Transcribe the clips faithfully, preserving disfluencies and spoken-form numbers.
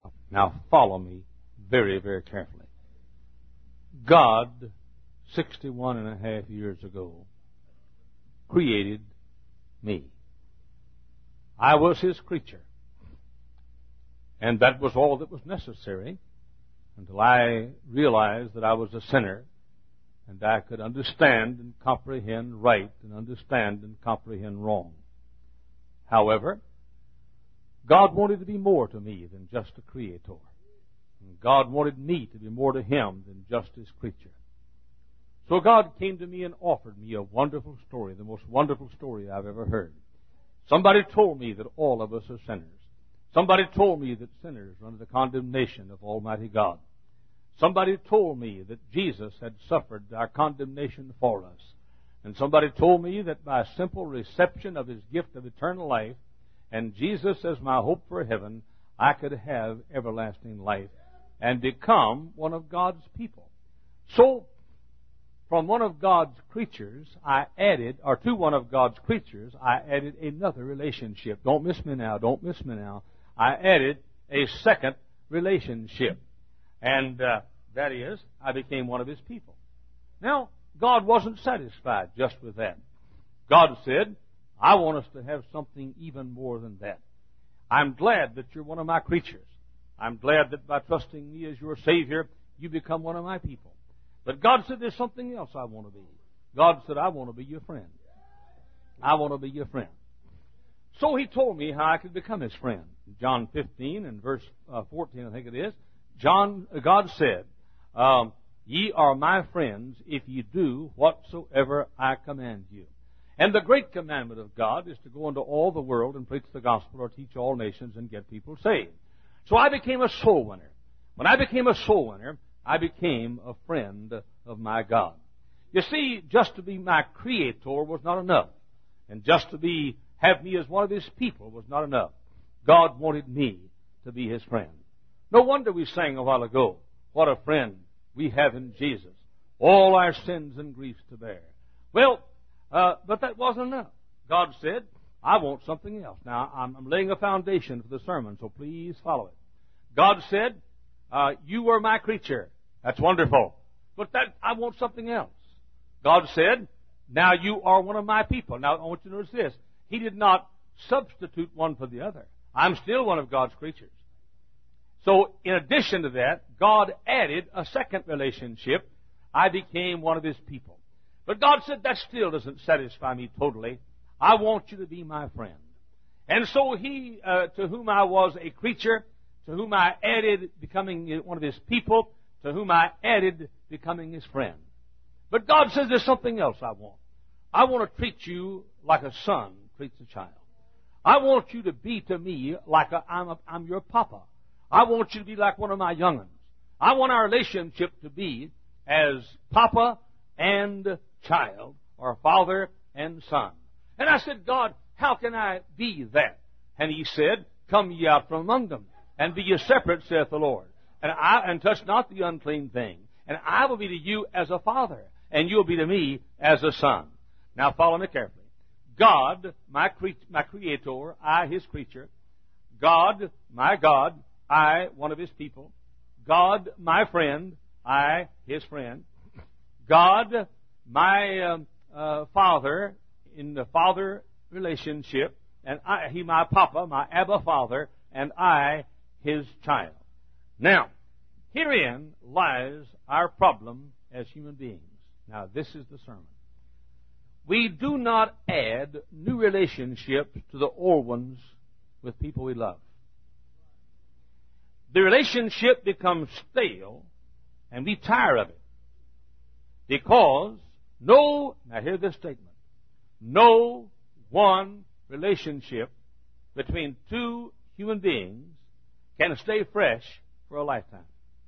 Now follow me very, very carefully. God, sixty-one and a half years ago, created me. I was His creature. And that was all that was necessary until I realized that I was a sinner and I could understand and comprehend right and understand and comprehend wrong. However, God wanted to be more to me than just a creator. And God wanted me to be more to Him than just His creature. So God came to me and offered me a wonderful story, the most wonderful story I've ever heard. Somebody told me that all of us are sinners. Somebody told me that sinners are under the condemnation of Almighty God. Somebody told me that Jesus had suffered our condemnation for us. And somebody told me that by a simple reception of His gift of eternal life and Jesus as my hope for heaven, I could have everlasting life and become one of God's people. So, from one of God's creatures, I added, or to one of God's creatures, I added another relationship. Don't miss me now, don't miss me now. I added a second relationship. And uh, that is, I became one of His people. Now, God wasn't satisfied just with that. God said, I want us to have something even more than that. I'm glad that you're one of my creatures. I'm glad that by trusting me as your Savior, you become one of my people. But God said, there's something else I want to be. God said, I want to be your friend. I want to be your friend. So He told me how I could become His friend. John fifteen and verse uh, fourteen, I think it is. John, uh, God said, um, ye are my friends if ye do whatsoever I command you. And the great commandment of God is to go into all the world and preach the gospel or teach all nations and get people saved. So I became a soul winner. When I became a soul winner, I became a friend of my God. You see, just to be my creator was not enough. And just to be have me as one of His people was not enough. God wanted me to be His friend. No wonder we sang a while ago, what a friend we have in Jesus. All our sins and griefs to bear. Well, uh, but that wasn't enough. God said, I want something else. Now, I'm, I'm laying a foundation for the sermon, so please follow it. God said, uh, you are my creature. That's wonderful. But that I want something else. God said, now you are one of my people. Now, I want you to notice this. He did not substitute one for the other. I'm still one of God's creatures. So, in addition to that, God added a second relationship. I became one of His people. But God said, that still doesn't satisfy me totally. I want you to be my friend. And so He, uh, to whom I was a creature, to whom I added becoming one of His people, to whom I added becoming His friend. But God says there's something else I want. I want to treat you like a son treats a child. I want you to be to me like a, I'm, a, I'm your papa. I want you to be like one of my young'uns. I want our relationship to be as papa and child, or father and son. And I said, God, how can I be that? And He said, come ye out from among them, and be ye separate, saith the Lord. And I and touch not the unclean thing. And I will be to you as a father, and you'll be to me as a son. Now follow me carefully. God, my, cre- my creator, I, His creature. God, my God, I, one of His people. God, my friend, I, His friend. God, my um, uh, father, in the father relationship. And I, He, my papa, my Abba Father, and I, His child. Now, herein lies our problem as human beings. Now, this is the sermon. We do not add new relationships to the old ones with people we love. The relationship becomes stale, and we tire of it. Because no, now hear this statement, no one relationship between two human beings can stay fresh for a lifetime.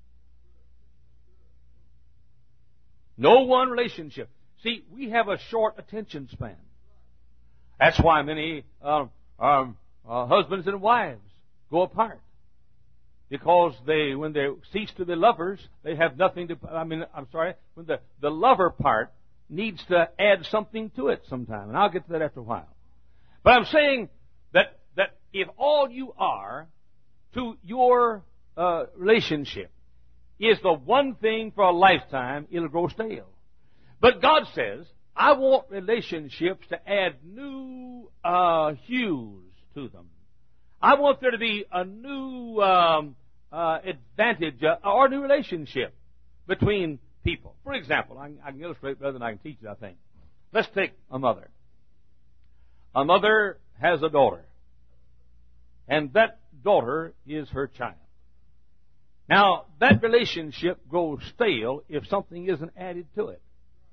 No one relationship. See, we have a short attention span. That's why many um, um, uh, husbands and wives go apart. Because they, when they cease to be lovers, they have nothing to, I mean, I'm sorry, when the, the lover part needs to add something to it sometime. And I'll get to that after a while. But I'm saying that, that if all you are to your uh, relationship is the one thing for a lifetime, it'll grow stale. But God says, I want relationships to add new uh, hues to them. I want there to be a new um, uh, advantage uh, or a new relationship between people. For example, I, I can illustrate better than I can teach it, I think. Let's take a mother. A mother has a daughter, and that daughter is her child. Now, that relationship grows stale if something isn't added to it.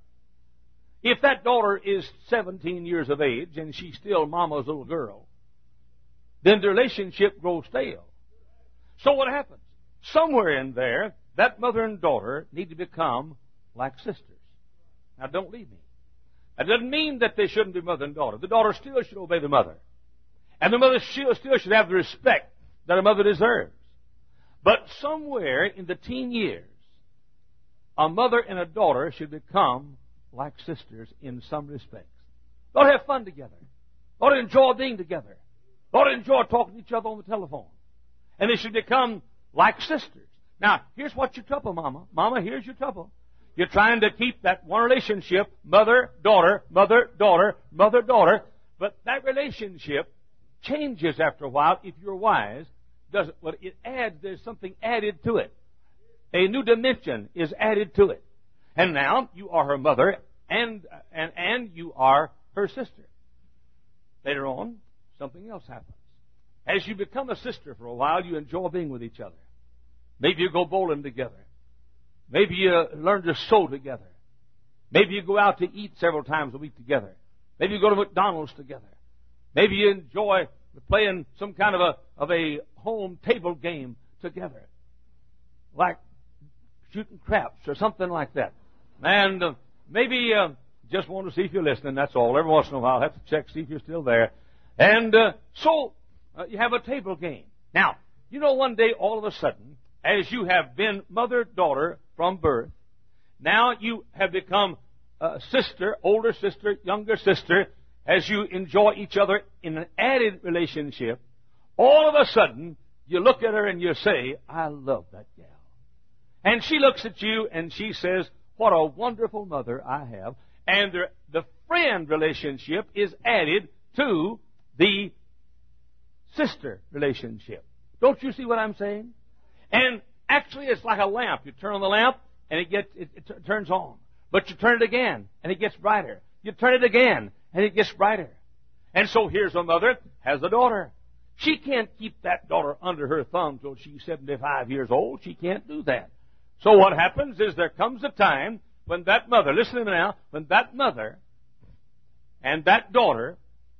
If that daughter is seventeen years of age and she's still mama's little girl, then the relationship grows stale. So what happens? Somewhere in there, that mother and daughter need to become like sisters. Now, don't leave me. That doesn't mean that they shouldn't be mother and daughter. The daughter still should obey the mother. And the mother still should have the respect that a mother deserves. But somewhere in the teen years, a mother and a daughter should become like sisters in some respects. They ought to have fun together. They ought to enjoy being together. They ought to enjoy talking to each other on the telephone. And they should become like sisters. Now, here's what your trouble, Mama. Mama, here's your trouble. You're trying to keep that one relationship, mother, daughter, mother, daughter, mother, daughter. But that relationship changes after a while if you're wise. Does it, well, it adds, there's something added to it. A new dimension is added to it. And now you are her mother and, and, and you are her sister. Later on, something else happens. As you become a sister for a while, you enjoy being with each other. Maybe you go bowling together. Maybe you learn to sew together. Maybe you go out to eat several times a week together. Maybe you go to McDonald's together. Maybe you enjoy playing some kind of a of a home table game together, like shooting craps or something like that. And uh, maybe uh, just want to see if you're listening. That's all. Every once in a while, I have to check see if you're still there. And uh, so uh, you have a table game. Now, you know, one day all of a sudden, as you have been mother-daughter from birth, now you have become a sister, older sister, younger sister. As you enjoy each other in an added relationship, all of a sudden, you look at her and you say, I love that gal. And she looks at you and she says, what a wonderful mother I have. And the, the friend relationship is added to the sister relationship. Don't you see what I'm saying? And actually, it's like a lamp. You turn on the lamp and it gets it, it t- turns on. But you turn it again and it gets brighter. You turn it again and it gets brighter. And so here's a mother, has a daughter. She can't keep that daughter under her thumb till she's seventy-five years old. She can't do that. So what happens is there comes a time when that mother, listen to me now, when that mother and that daughter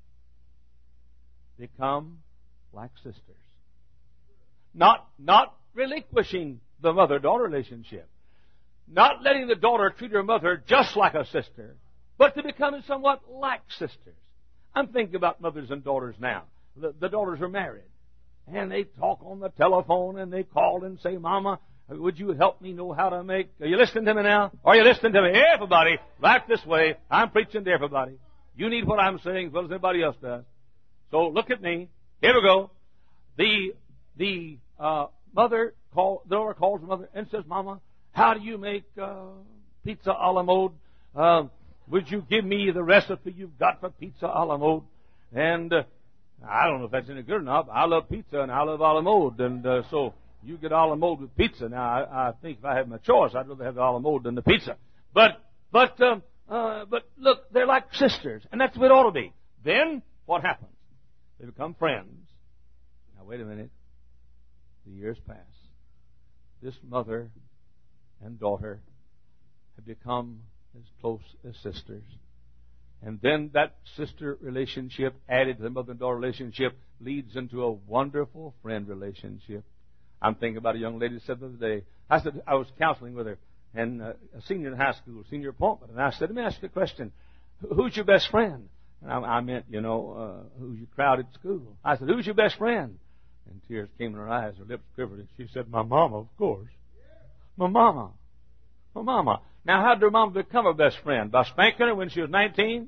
become like sisters. Not, not relinquishing the mother-daughter relationship. Not letting the daughter treat her mother just like a sister, but to becoming somewhat like sisters. I'm thinking about mothers and daughters now. The, the daughters are married, and they talk on the telephone, and they call and say, Mama, would you help me know how to make... Are you listening to me now? Are you listening to me? Everybody, right this way. I'm preaching to everybody. You need what I'm saying as well as anybody else does. So look at me. Here we go. The the uh, mother, call, the daughter calls the mother and says, Mama, how do you make uh, pizza a la mode? Uh, would you give me the recipe you've got for pizza a la mode? And uh, I don't know if that's any good or not, but I love pizza and I love a la mode. And uh, so you get a la mode with pizza. Now, I, I think if I had my choice, I'd rather have the a la mode than the pizza. But, but, um, uh, but look, they're like sisters, and that's what it ought to be. Then, what happens? They become friends. Now, wait a minute. The years pass. This mother and daughter have become as close as sisters. And then that sister relationship added to the mother and daughter relationship leads into a wonderful friend relationship. I'm thinking about a young lady who said the other day, I said, I was counseling with her, and uh, a senior in high school, senior appointment, and I said, let me ask you a question. Who's your best friend? And I, I meant, you know, uh, who's your crowd at school? I said, who's your best friend? And tears came in her eyes, her lips quivered, and she said, my mama, of course. My mama. My mama. Now, how did her mama become her best friend? By spanking her when she was nineteen?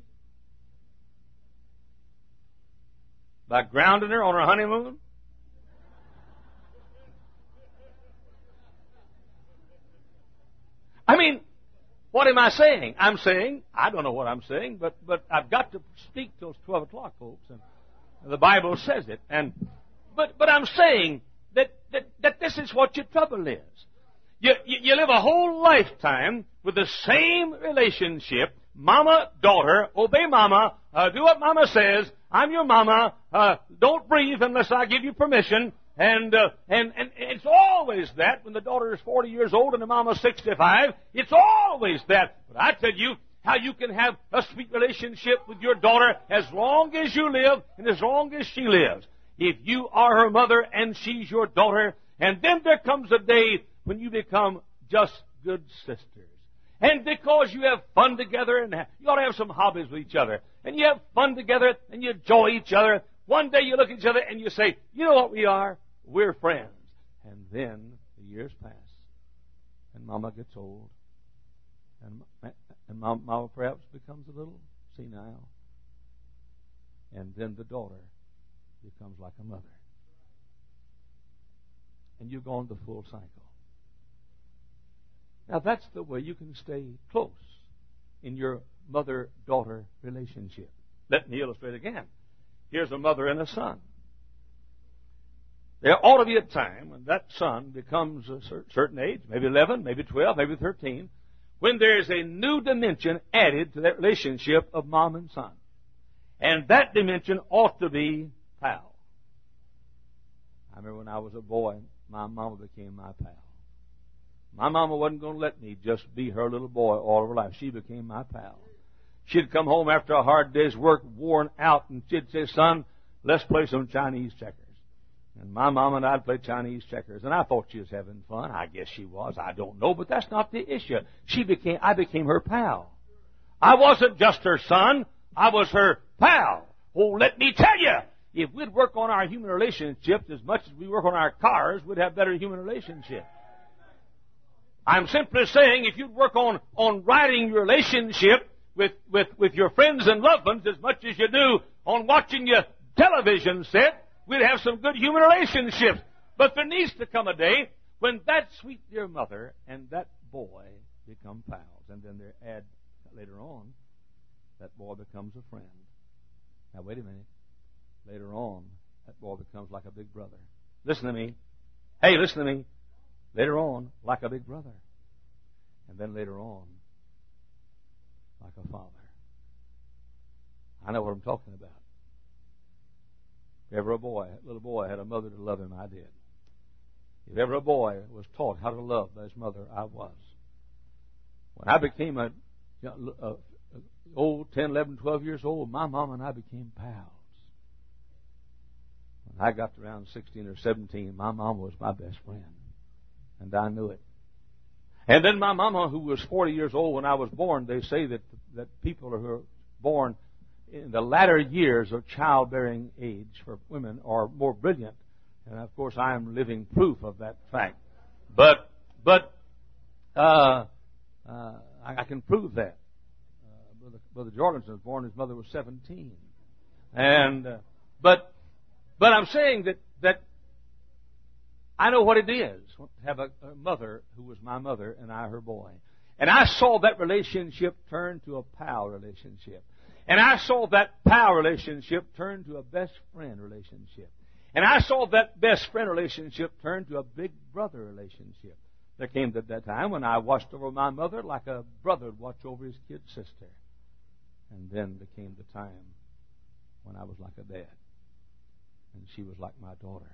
By grounding her on her honeymoon? I mean, what am I saying? I'm saying, I don't know what I'm saying, but, but I've got to speak till twelve o'clock, folks. And the Bible says it. And, but, but I'm saying that, that, that this is what your trouble is. You, you, you live a whole lifetime with the same relationship. Mama, daughter, obey mama, uh, do what mama says. I'm your mama. Uh, don't breathe unless I give you permission. And, uh, and, and it's always that when the daughter is forty years old and the mama's sixty-five. It's always that. But I tell you how you can have a sweet relationship with your daughter as long as you live and as long as she lives. If you are her mother and she's your daughter, and then there comes a day when you become just good sisters. And because you have fun together, and you ought to have some hobbies with each other, and you have fun together, and you enjoy each other, one day you look at each other and you say, you know what we are? We're friends. And then the years pass, and Mama gets old, and, and Mama perhaps becomes a little senile, and then the daughter becomes like a mother. And you've gone the full cycle. Now, that's the way you can stay close in your mother-daughter relationship. Let me illustrate again. Here's a mother and a son. There ought to be a time when that son becomes a certain age, maybe eleven, maybe twelve, maybe thirteen, when there is a new dimension added to that relationship of mom and son. And that dimension ought to be pal. I remember when I was a boy, my mama became my pal. My mama wasn't going to let me just be her little boy all of her life. She became my pal. She'd come home after a hard day's work, worn out, and she'd say, son, let's play some Chinese checkers. And my mama and I'd play Chinese checkers. And I thought she was having fun. I guess she was. I don't know. But that's not the issue. She became, I became her pal. I wasn't just her son. I was her pal. Oh, let me tell you, if we'd work on our human relationships as much as we work on our cars, we'd have better human relationships. I'm simply saying if you'd work on, on writing your relationship with, with, with your friends and loved ones as much as you do on watching your television set, we'd have some good human relationships. But there needs to come a day when that sweet dear mother and that boy become pals. And then they add later on, that boy becomes a friend. Now wait a minute. Later on, that boy becomes like a big brother. Listen to me. Hey, listen to me. Later on, like a big brother. And then later on, like a father. I know what I'm talking about. If ever a boy, a little boy had a mother to love him, I did. If ever a boy was taught how to love by his mother, I was. When I became a, a, a old ten, eleven, twelve years old, my mom and I became pals. When I got around sixteen or seventeen, my mom was my best friend. And I knew it. And then my mama, who was forty years old when I was born, they say that that people who are born in the latter years of childbearing age for women are more brilliant. And of course, I am living proof of that fact. But, but, uh, uh, I, I can prove that. Uh, Brother, Brother Jorgensen was born, his mother was seventeen. And, uh, but, but I'm saying that, that I know what it is to have a, a mother who was my mother and I her boy. And I saw that relationship turn to a pal relationship. And I saw that pal relationship turn to a best friend relationship. And I saw that best friend relationship turn to a big brother relationship. There came to that time when I watched over my mother like a brother would watch over his kid sister. And then there came the time when I was like a dad. And she was like my daughter.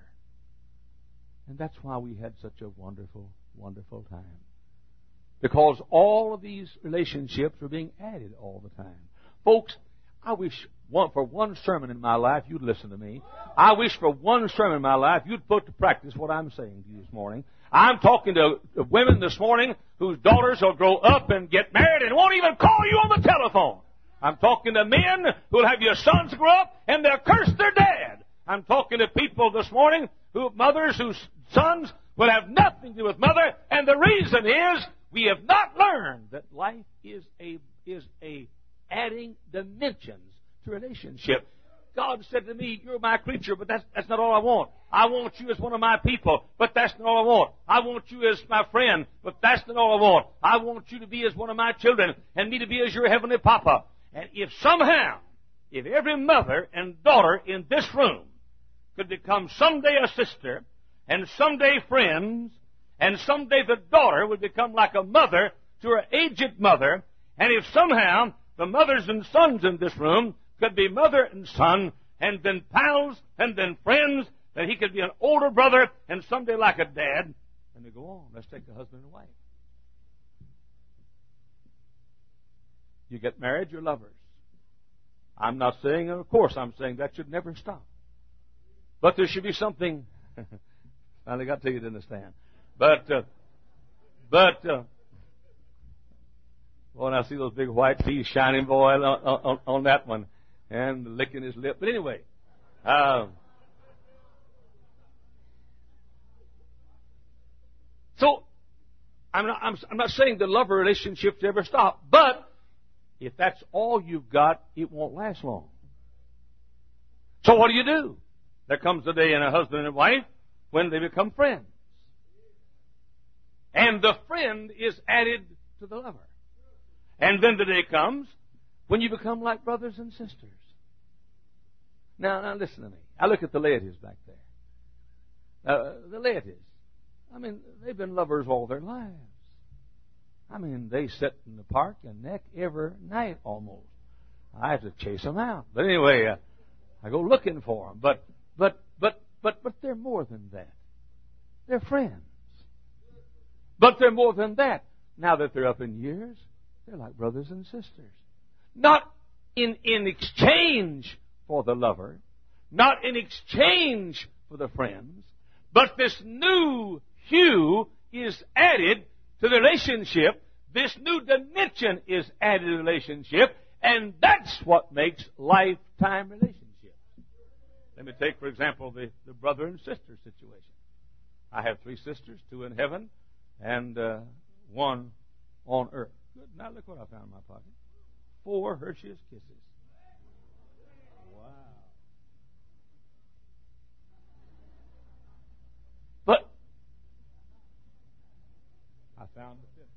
And that's why we had such a wonderful, wonderful time. Because all of these relationships were being added all the time. Folks, I wish one, for one sermon in my life you'd listen to me. I wish for one sermon in my life you'd put to practice what I'm saying to you this morning. I'm talking to, to women this morning whose daughters will grow up and get married and won't even call you on the telephone. I'm talking to men who'll have your sons grow up and they'll curse their dad. I'm talking to people this morning who mothers whose sons will have nothing to do with mother, and the reason is we have not learned that life is a is a adding dimensions to relationship. God said to me, "You're my creature, but that's that's not all I want. I want you as one of my people, but that's not all I want. I want you as my friend, but that's not all I want. I want you to be as one of my children, and me to be as your heavenly Papa. And if somehow, if every mother and daughter in this room could become someday a sister, and someday friends, and someday the daughter would become like a mother to her aged mother, and if somehow the mothers and sons in this room could be mother and son, and then pals, and then friends, that he could be an older brother, and someday like a dad, and they go on. Let's take a husband and wife. You get married, you're lovers. I'm not saying, and of course I'm saying that should never stop. But there should be something, finally got to you to understand. But, uh, but, uh, boy, and I see those big white teeth shining, boy, on, on, on that one, and licking his lip. But anyway, uh, so I'm not, I'm, I'm not saying the love relationships ever stop, but if that's all you've got, it won't last long. So what do you do? There comes a day in a husband and wife when they become friends. And the friend is added to the lover. And then the day comes when you become like brothers and sisters. Now, now listen to me. I look at the Laetys back there. Uh, the Laetys, I mean, they've been lovers all their lives. I mean, they sit in the park and neck every night almost. I have to chase them out. But anyway, uh, I go looking for them. But, but, but, but, but they're more than that. They're friends. But they're more than that. Now that they're up in years, they're like brothers and sisters. Not in, in exchange for the lover, not in exchange for the friends, but this new hue is added to the relationship. This new dimension is added to the relationship, and that's what makes lifetime relationships. Let me take, for example, the, the brother and sister situation. I have three sisters, two in heaven, and uh, one on earth. Good. Now look what I found in my pocket. Four Hershey's Kisses. Wow. But I found the fifth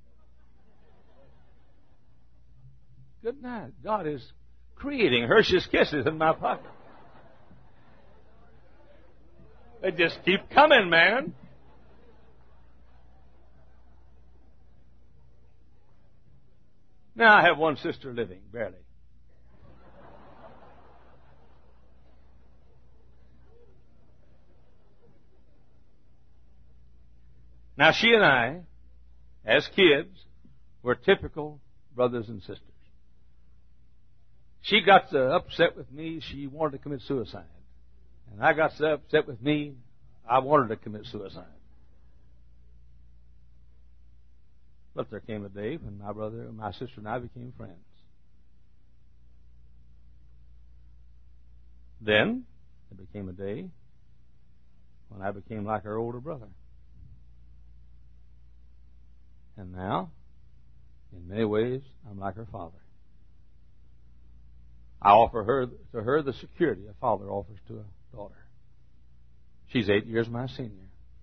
one. Good night. God is creating Hershey's Kisses in my pocket. They just keep coming, man. Now I have one sister living, barely. Now she and I, as kids, were typical brothers and sisters. She got so upset with me, she wanted to commit suicide. And I got so upset with me, I wanted to commit suicide. But there came a day when my brother, my sister and I became friends. Then, there became a day when I became like her older brother. And now, in many ways, I'm like her father. I offer her to her the security a father offers to a daughter. She's eight years my senior.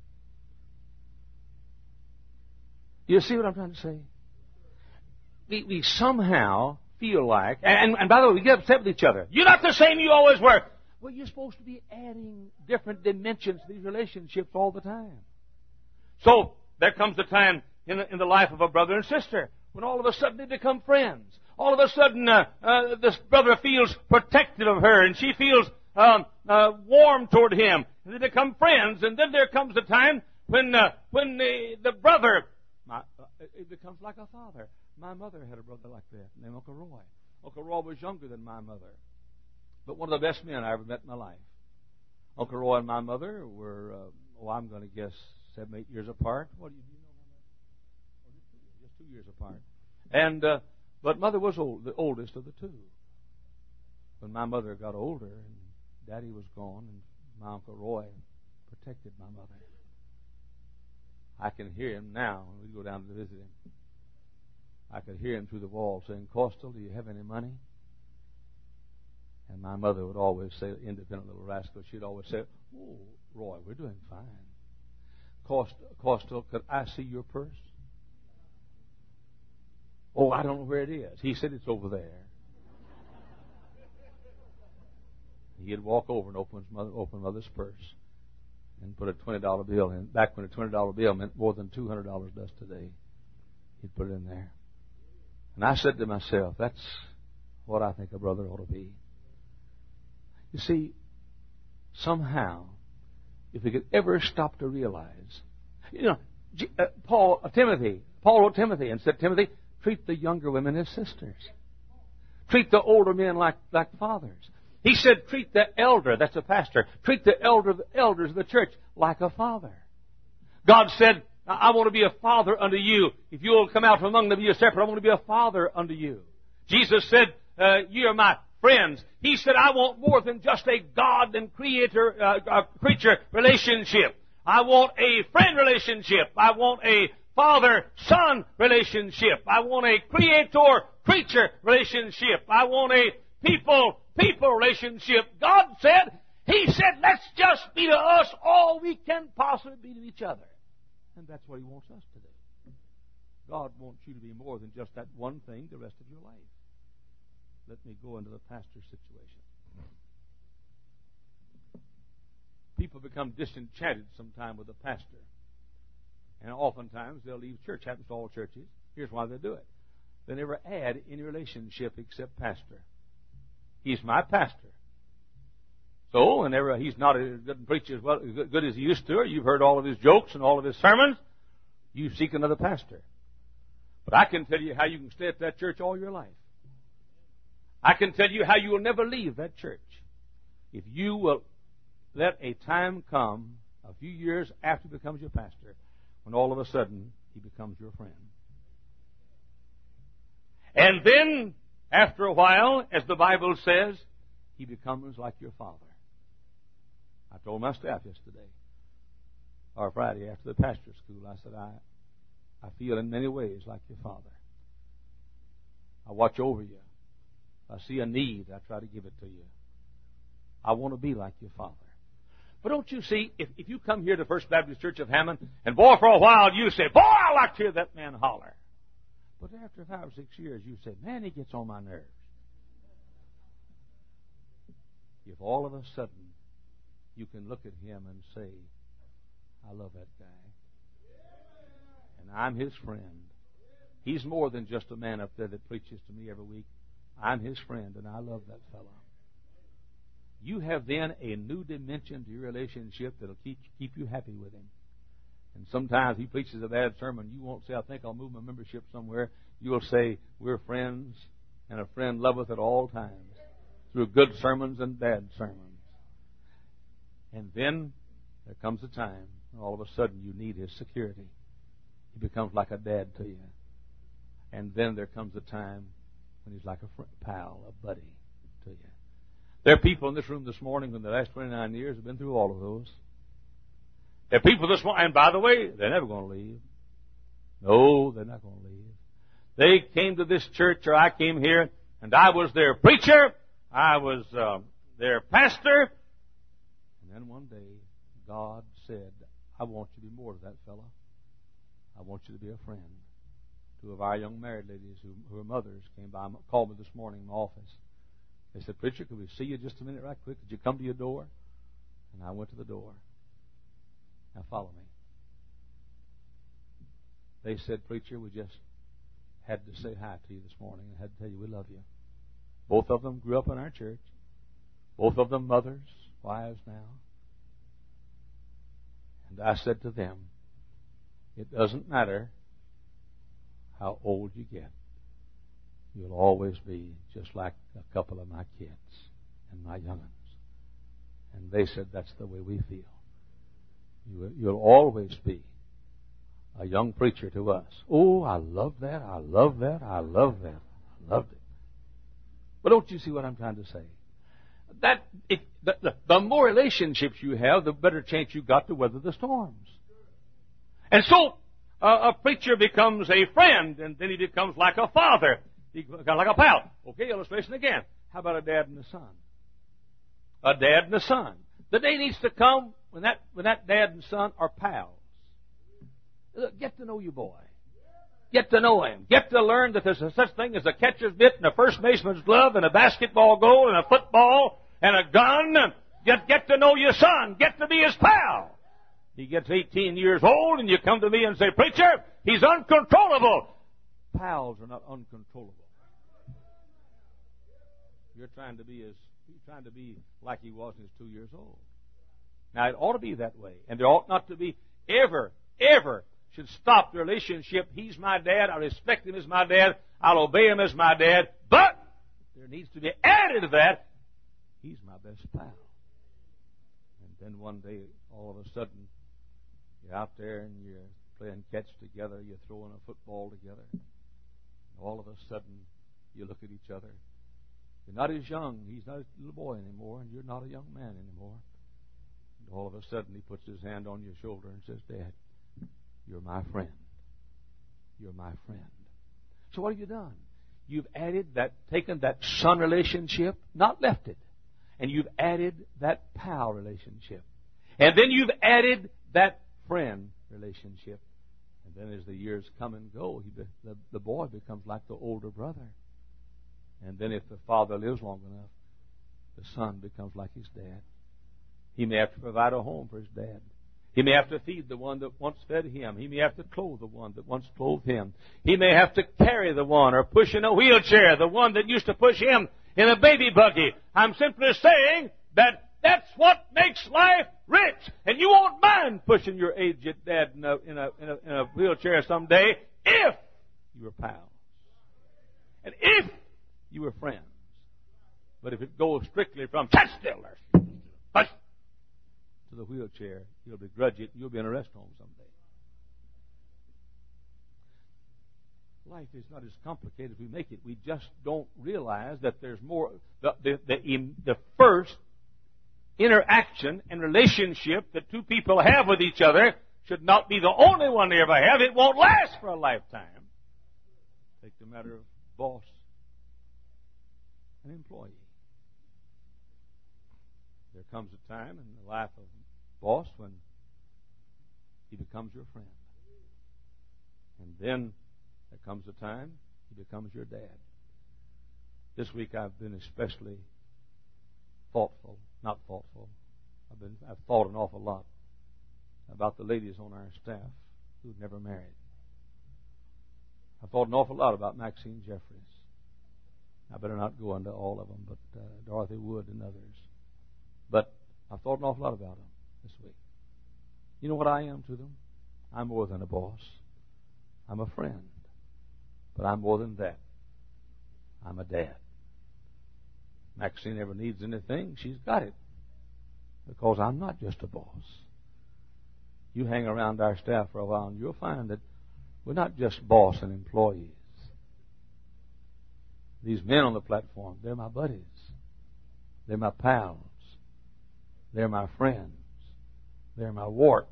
You see what I'm trying to say? We, we somehow feel like, and, and by the way, we get upset with each other. You're not the same you always were. Well, you're supposed to be adding different dimensions to these relationships all the time. So, there comes a time in the, in the life of a brother and sister when all of a sudden they become friends. All of a sudden, uh, uh, this brother feels protective of her, and she feels um, uh, warm toward him. And they become friends, and then there comes a time when uh, when the, the brother, my, uh, it becomes like a father. My mother had a brother like that named Uncle Roy. Uncle Roy was younger than my mother, but one of the best men I ever met in my life. Uncle Roy and my mother were, uh, oh, I'm going to guess seven, eight years apart. What do you, do you know, my mother? Oh, just two, just two years apart. And uh, but mother was old, the oldest of the two. When my mother got older and Daddy was gone, and my Uncle Roy protected my mother. I can hear him now when we go down to visit him. I could hear him through the wall saying, "Costal, do you have any money?" And my mother would always say, independent little rascal, she'd always say, Oh, Roy, we're doing fine. Cost, Costa, could I see your purse? Oh, I don't know where it is. He said it's over there. He'd walk over and open his mother, open mother's purse and put a twenty dollar bill in. Back when a twenty dollar bill meant more than two hundred dollars does today. He'd put it in there. And I said to myself, that's what I think a brother ought to be. You see, somehow, if we could ever stop to realize, you know, uh, Paul, uh, Timothy, Paul wrote Timothy and said, Timothy, treat the younger women as sisters. Treat the older men like, like fathers. He said, treat the elder, that's a pastor, treat the elder, the elders of the church like a father. God said, I want to be a father unto you. If you will come out from among them, be a separate, I want to be a father unto you. Jesus said, uh, you are my friends. He said, I want more than just a God and creator, uh, uh, creature relationship. I want a friend relationship. I want a father-son relationship. I want a creator-creature relationship. I want a people-people relationship. God said, He said, let's just be to us all we can possibly be to each other. And that's what He wants us to do. God wants you to be more than just that one thing the rest of your life. Let me go into the pastor's situation. People become disenchanted sometime with the pastor. And oftentimes they'll leave church. Happens to all churches. Here's why they do it. They never add any relationship except pastor. He's my pastor. So, whenever he's not as good a preacher as well, as good as he used to, or you've heard all of his jokes and all of his sermons, you seek another pastor. But I can tell you how you can stay at that church all your life. I can tell you how you will never leave that church. If you will let a time come, a few years after he becomes your pastor, when all of a sudden he becomes your friend. And then, after a while, as the Bible says, he becomes like your father. I told my staff yesterday, or Friday after the pastor's school, I said, I, I feel in many ways like your father. I watch over you. If I see a need, I try to give it to you. I want to be like your father. But don't you see, if, if you come here to First Baptist Church of Hammond, and boy, for a while you say, boy, I like to hear that man holler. But after five or six years, you say, man, he gets on my nerves. If all of a sudden you can look at him and say, I love that guy, and I'm his friend. He's more than just a man up there that preaches to me every week. I'm his friend, and I love that fellow. You have then a new dimension to your relationship that'll keep, keep you happy with him. And sometimes he preaches a bad sermon. You won't say, I think I'll move my membership somewhere. You will say, we're friends, and a friend loveth at all times, through good sermons and bad sermons. And then there comes a time when all of a sudden you need his security. He becomes like a dad to you. And then there comes a time when he's like a friend, pal, a buddy to you. There are people in this room this morning who in the last twenty-nine years have been through all of those. There are people this morning, and by the way, they're never going to leave. No, they're not going to leave. They came to this church, or I came here, and I was their preacher. I was uh, their pastor. And then one day, God said, I want you to be more to that fellow. I want you to be a friend. Two of our young married ladies who, who are mothers came by, called me this morning in my office. They said, preacher, could we see you just a minute right quick? Could you come to your door? And I went to the door. Now follow me. They said, preacher, we just had to say hi to you this morning. I had to tell you we love you. Both of them grew up in our church. Both of them mothers, wives now. And I said to them, it doesn't matter how old you get. You'll always be just like a couple of my kids and my young'uns. And they said, that's the way we feel. You, you'll always be a young preacher to us. Oh, I love that. I love that. I love that. I loved it. But don't you see what I'm trying to say? That if, the, the, the more relationships you have, the better chance you got to weather the storms. And so uh, a preacher becomes a friend, and then he becomes like a father. He becomes like a pal. Okay, illustration again. How about a dad and a son? A dad and a son. The day needs to come when that, when that dad and son are pals. Look, get to know your boy. Get to know him. Get to learn that there's a such thing as a catcher's mitt and a first baseman's glove and a basketball goal and a football and a gun. Get, get to know your son. Get to be his pal. He gets eighteen years old and you come to me and say, preacher, he's uncontrollable. Pals are not uncontrollable. You're trying to be as you're trying to be like he was when he was two years old. Now it ought to be that way, and there ought not to be ever, ever should stop the relationship. He's my dad. I respect him as my dad. I'll obey him as my dad. But there needs to be added to that, he's my best pal. And then one day, all of a sudden, you're out there and you're playing catch together. You're throwing a football together. And all of a sudden, you look at each other. You're not as young. He's not a little boy anymore, and you're not a young man anymore. And all of a sudden, he puts his hand on your shoulder and says, Dad, you're my friend. You're my friend. So what have you done? You've added that, taken that son relationship, not left it, and you've added that pal relationship. And then you've added that friend relationship. And then as the years come and go, he, the, the boy becomes like the older brother. And then if the father lives long enough, the son becomes like his dad. He may have to provide a home for his dad. He may have to feed the one that once fed him. He may have to clothe the one that once clothed him. He may have to carry the one or push in a wheelchair, the one that used to push him in a baby buggy. I'm simply saying that that's what makes life rich. And you won't mind pushing your aged dad in a, in a, in a, in a wheelchair someday if you were pals. And if you were friends. But if it goes strictly from sit still there, push to the wheelchair, you'll begrudge it and you'll be in a rest home someday. Life is not as complicated as we make it. We just don't realize that there's more. The, the, the, the first interaction and relationship that two people have with each other should not be the only one they ever have. It won't last for a lifetime. Take the matter of boss and employee. There comes a time in the life of a boss when he becomes your friend. And then there comes a time he becomes your dad. This week I've been especially thoughtful, not thoughtful. I've been I've thought an awful lot about the ladies on our staff who've never married. I've thought an awful lot about Maxine Jeffries. I better not go into all of them, but uh, Dorothy Wood and others. But I've thought an awful lot about them this week. You know what I am to them? I'm more than a boss. I'm a friend. But I'm more than that. I'm a dad. Maxine ever needs anything, she's got it. Because I'm not just a boss. You hang around our staff for a while and you'll find that we're not just boss and employees. These men on the platform, they're my buddies. They're my pals. They're my friends. They're my warts.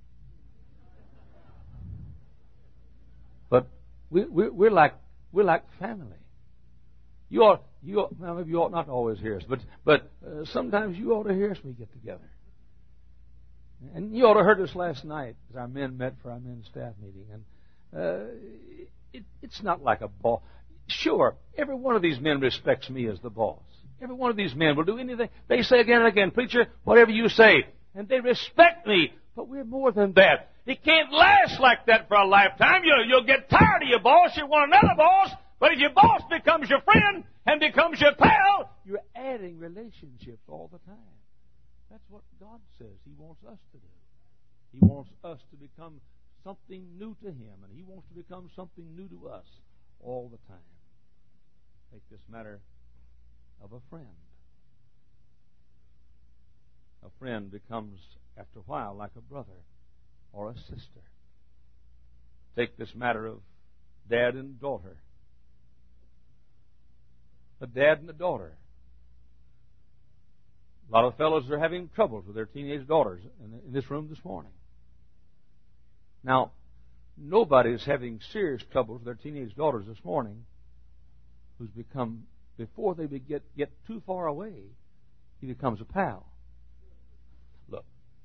But we, we, we're like we're like family. You ought you ought, well, maybe you ought not to always hear us, but but uh, sometimes you ought to hear us when we get together. And you ought to heard us last night as our men met for our men's staff meeting, and uh, it, it's not like a boss. Sure, every one of these men respects me as the boss. Every one of these men will do anything. They say again and again, preacher, whatever you say. And they respect me. But we're more than that. It can't last like that for a lifetime. You'll, you'll get tired of your boss. You want another boss. But if your boss becomes your friend and becomes your pal, you're adding relationships all the time. That's what God says He wants us to do. He wants us to become something new to Him. And He wants to become something new to us all the time. Take this matter of a friend. A friend becomes, after a while, like a brother or a sister. Take this matter of dad and daughter. A dad and a daughter. A lot of fellows are having troubles with their teenage daughters in this room this morning. Now, nobody is having serious troubles with their teenage daughters this morning who's become, before they get, get too far away, he becomes a pal.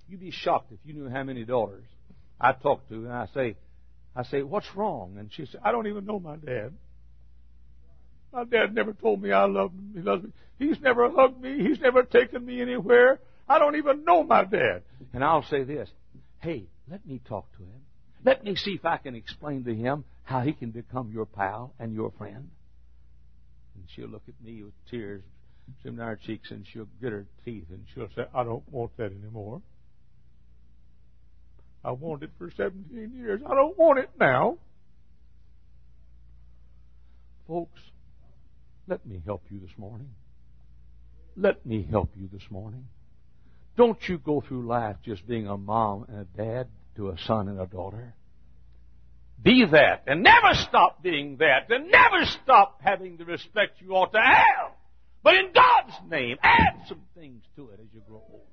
you'd be shocked if you knew how many daughters I talk to, and I say, I say, what's wrong? And she said, I don't even know my dad. My dad never told me I loved him. He loves me. He's never hugged me. He's never taken me anywhere. I don't even know my dad. And I'll say this, hey, let me talk to him. Let me see if I can explain to him how he can become your pal and your friend. And she'll look at me with tears streaming down her cheeks, and she'll grit her teeth, and she'll say, I don't want that anymore. I wanted it for seventeen years. I don't want it now. Folks, let me help you this morning. Let me help you this morning. Don't you go through life just being a mom and a dad to a son and a daughter. Be that, and never stop being that, and never stop having the respect you ought to have. But in God's name, add some things to it as you grow older.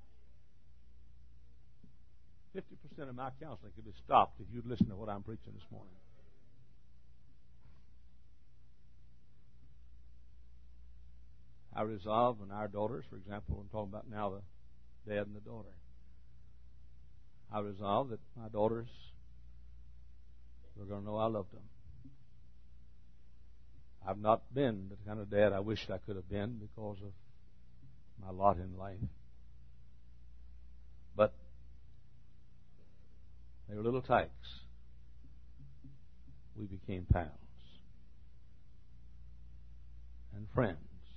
Fifty percent of my counseling could be stopped if you'd listen to what I'm preaching this morning. I resolve in our daughters, for example, I'm talking about now the dad and the daughter. I resolve that my daughters are going to know I love them. I've not been the kind of dad I wished I could have been because of my lot in life. But they were little tykes. We became pals and friends.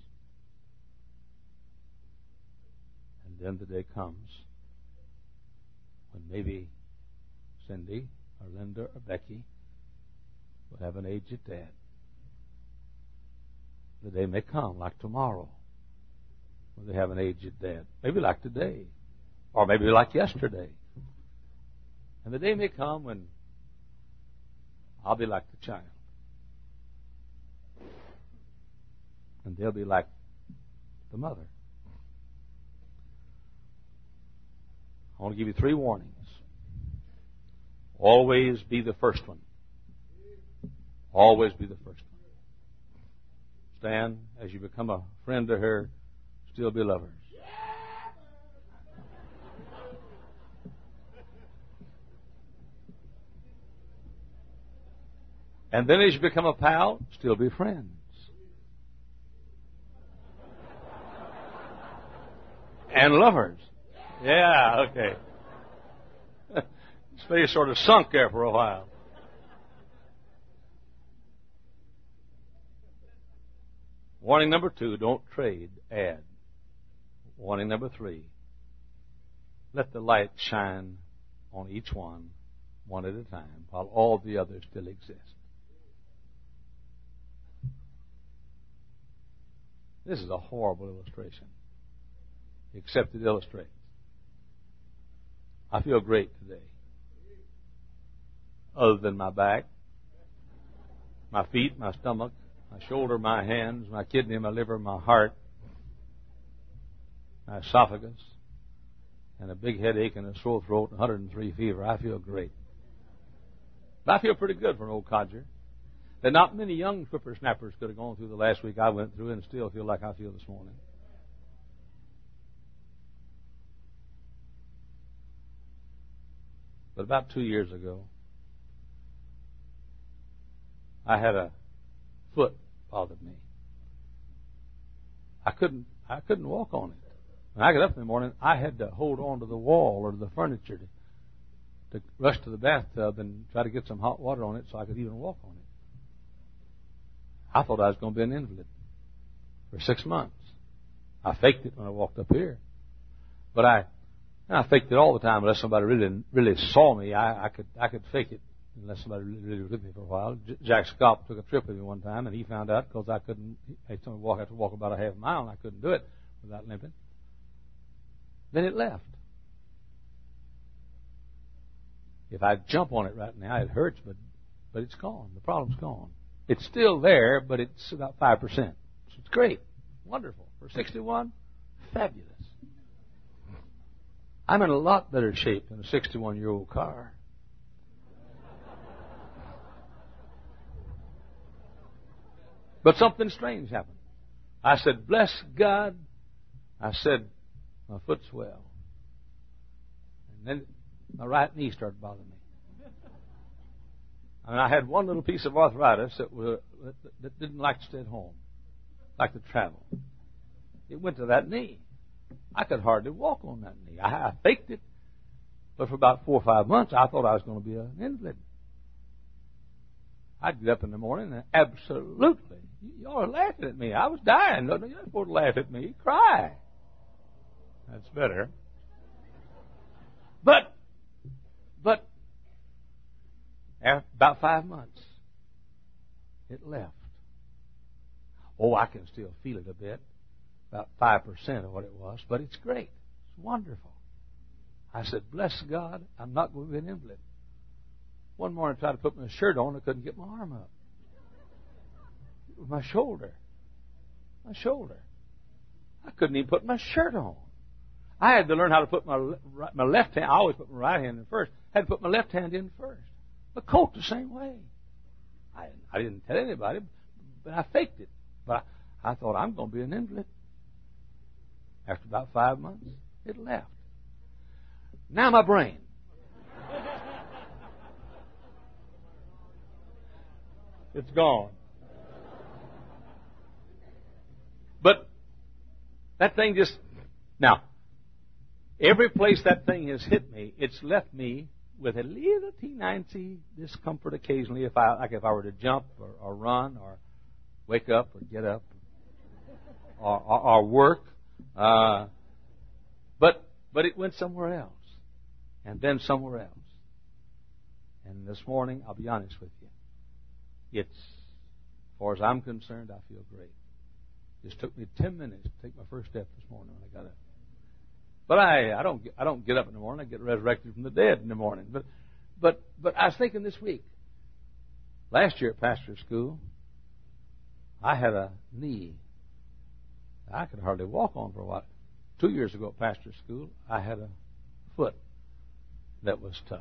And then the day comes when maybe Cindy or Linda or Becky will have an aged dad. The day may come, like tomorrow, when they have an aged dad. Maybe like today, or maybe like yesterday. And the day may come when I'll be like the child. And they'll be like the mother. I want to give you three warnings. Always be the first one. Always be the first one. Stand, as you become a friend to her, still be lovers. And then as you become a pal, still be friends. And lovers. Yeah, okay. His face sort of sunk there for a while. Warning number two, don't trade, add. Warning number three, let the light shine on each one, one at a time, while all the others still exist. This is a horrible illustration, except it illustrates. I feel great today. Other than my back, my feet, my stomach, my shoulder, my hands, my kidney, my liver, my heart, my esophagus, and a big headache and a sore throat and one hundred three fever. I feel great. But I feel pretty good for an old codger. That not many young whippersnappers could have gone through the last week I went through and still feel like I feel this morning. But about two years ago, I had a foot bothered me. I couldn't I couldn't walk on it. When I got up in the morning, I had to hold on to the wall or the furniture to, to rush to the bathtub and try to get some hot water on it so I could even walk on it. I thought I was going to be an invalid for six months. I faked it when I walked up here. But I I faked it all the time unless somebody really really saw me. I, I could I could fake it unless somebody really, really was with me for a while. J- Jack Scott took a trip with me one time, and he found out because I couldn't. He told me walk, I had to walk about a half mile, and I couldn't do it without limping. Then it left. If I jump on it right now, it hurts, but but it's gone. The problem's gone. It's still there, but it's about five percent. So it's great, wonderful for sixty-one. Fabulous. I'm in a lot better shape than a sixty-one-year-old car. But something strange happened. I said, bless God. I said, my foot's well. And then my right knee started bothering me. And I had one little piece of arthritis that, was, that didn't like to stay at home, like to travel. It went to that knee. I could hardly walk on that knee. I, I faked it, but for about four or five months, I thought I was going to be an invalid. I'd get up in the morning and absolutely, y'all are laughing at me. I was dying. No, you're not supposed to laugh at me. Cry. That's better. But, but, after about five months, it left. Oh, I can still feel it a bit, about five percent of what it was, but it's great. It's wonderful. I said, bless God, I'm not going to be an invalid. One morning I tried to put my shirt on, I couldn't get my arm up. My shoulder. My shoulder. I couldn't even put my shirt on. I had to learn how to put my my left hand. I always put my right hand in first. I had to put my left hand in first. The coat the same way. I, I didn't tell anybody, but I faked it. But I, I thought I'm going to be an invalid. After about five months, it left. Now my brain. It's gone. But that thing just, now, every place that thing has hit me, it's left me with a little teeny discomfort occasionally, if I like if I were to jump or, or run or wake up or get up or, or, or work. Uh, but but it went somewhere else, and then somewhere else. And this morning, I'll be honest with you, it's, as far as I'm concerned, I feel great. It just took me ten minutes to take my first step this morning when I got up. But I, I don't, I don't get up in the morning. I get resurrected from the dead in the morning. But, but, but I was thinking this week. Last year at pastor's school, I had a knee I could hardly walk on for a while. Two years ago at pastor's school, I had a foot that was tough.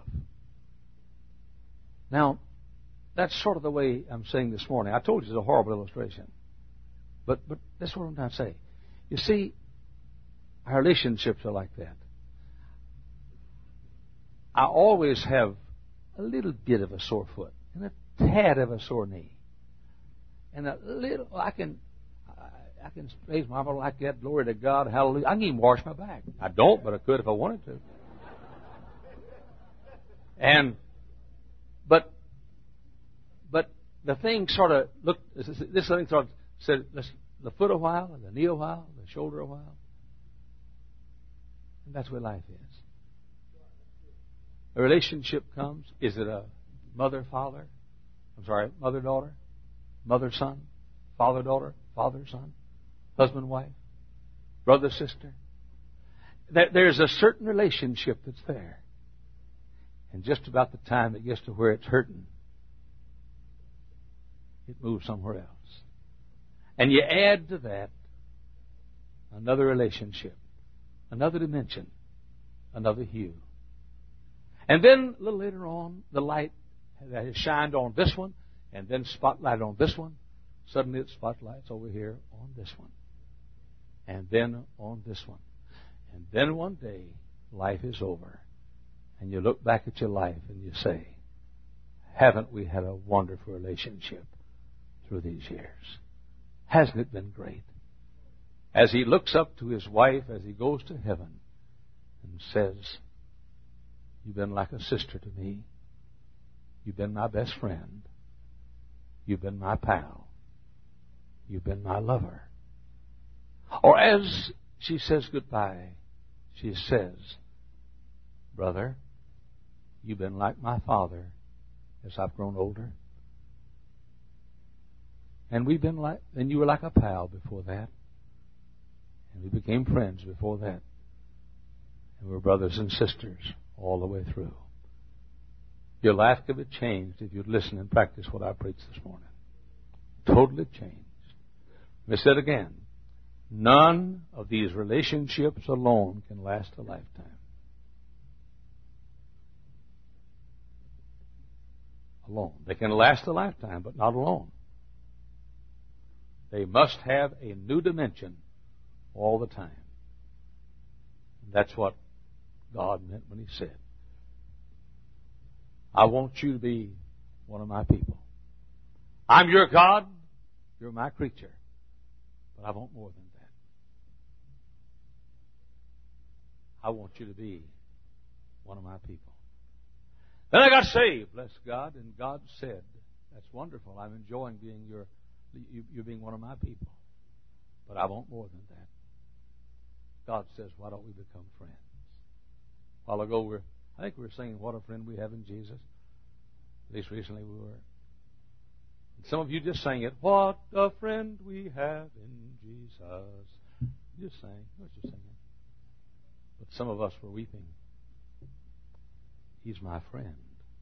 Now, that's sort of the way I'm saying this morning. I told you it's a horrible illustration. But, but that's what I'm trying to say. You see, our relationships are like that. I always have a little bit of a sore foot and a tad of a sore knee. And a little, I can, I, I can raise my arm like that, glory to God, hallelujah. I can even wash my back. I don't, but I could if I wanted to. And, but, but the thing sort of looked, this thing sort of said, the foot a while, the knee a while, the shoulder a while. And that's where life is. A relationship comes. Is it a mother-father? I'm sorry, mother-daughter? Mother-son? Father-daughter? Father-son? Husband-wife? Brother-sister? There's a certain relationship that's there. And just about the time it gets to where it's hurting, it moves somewhere else. And you add to that another relationship, another dimension, another hue. And then a little later on, the light that has shined on this one, and then spotlight on this one, suddenly it spotlights over here on this one, and then on this one. And then one day, life is over, and you look back at your life and you say, haven't we had a wonderful relationship through these years? Hasn't it been great? As he looks up to his wife as he goes to heaven and says, you've been like a sister to me. You've been my best friend. You've been my pal. You've been my lover. Or as she says goodbye, she says, brother, you've been like my father as I've grown older. And we've been like, and you were like a pal before that. And we became friends before that. And we're brothers and sisters all the way through. Your life could be changed if you'd listen and practice what I preached this morning. Totally changed. Let me say it again. None of these relationships alone can last a lifetime. Alone. They can last a lifetime, but not alone. They must have a new dimension all the time. That's what God meant when He said, I want you to be one of my people. I'm your God, you're my creature, but I want more than that. I want you to be one of my people. Then I got saved, bless God, and God said, that's wonderful. I'm enjoying being your, you, you being one of my people. But I want more than that. God says, why don't we become friends? A while ago, we're, I think we were singing, what a friend we have in Jesus. At least recently we were. And some of you just sang it, what a friend we have in Jesus. You just sang, what you singing? But some of us were weeping. He's my friend.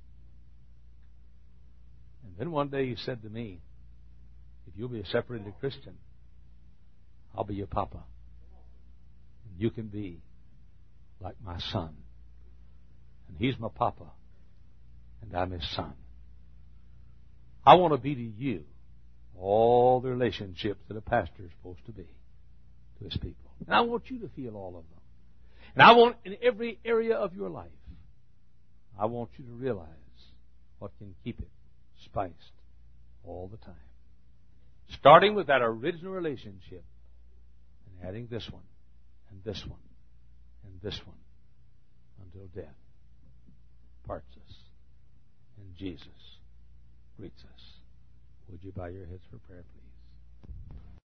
And then one day He said to me, if you'll be a separated Christian, I'll be your papa. And you can be like my son. And He's my papa. And I'm His son. I want to be to you all the relationships that a pastor is supposed to be to his people. And I want you to feel all of them. And I want in every area of your life, I want you to realize what can keep it spiced all the time. Starting with that original relationship and adding this one and this one and this one until death parts us and Jesus greets us. Would you bow your heads for prayer, please?